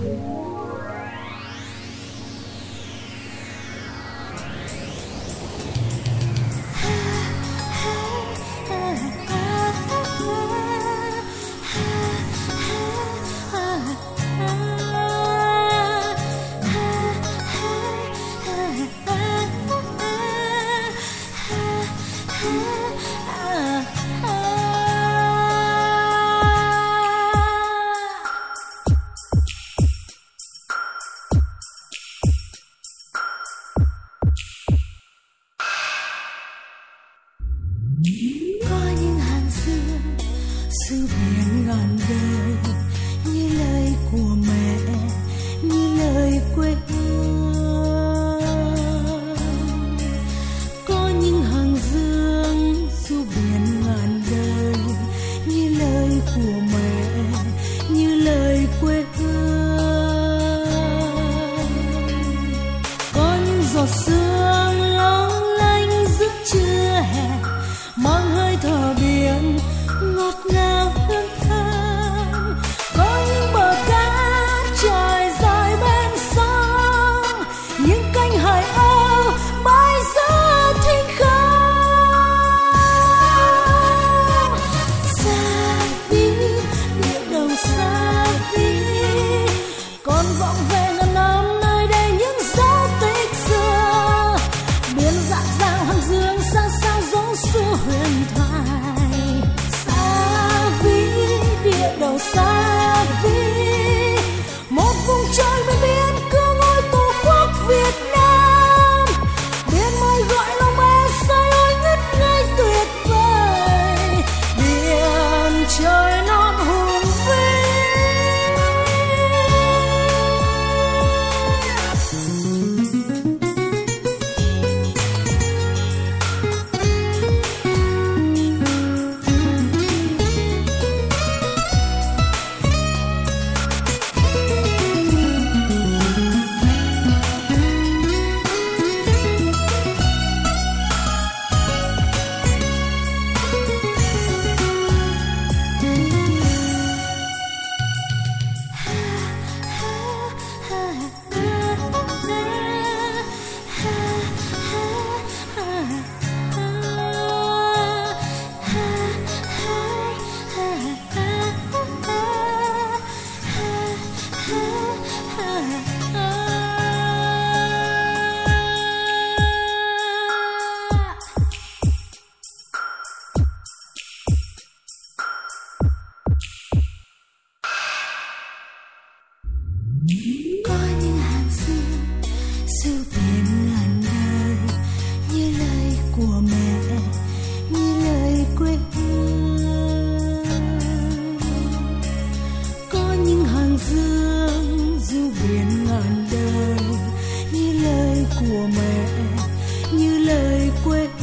xứ biển ngàn đời, như lời của mẹ, như lời quê hương. Có những hàng dương du biển ngàn đời, như lời của mẹ, như lời quê hương. Có những giọt sương long lanh giữa trưa hè, mang hơi thở biển ngọt ngào hương thơm. Có những bờ cát trải dài bên sông, những cánh hải âu bay giữa thinh không. Xa đi địa đầu xa đi, còn vọng về ngàn năm nơi đây những dấu tích xưa. Biển rạng rào hàng dương sang sao giống xưa huyền thoại. Đầu xa vì một vùng trời bên biển cứ ngôi tổ quốc Việt Nam. Biển mây gọi lòng mê say ôi ngất ngây tuyệt vời, biển trời non hùng vĩ. Có những hàng dương du biển ngàn đời, như lời của mẹ, như lời quê hương. Có những hàng dương du biển ngàn đời, như lời của mẹ, như lời quê hương.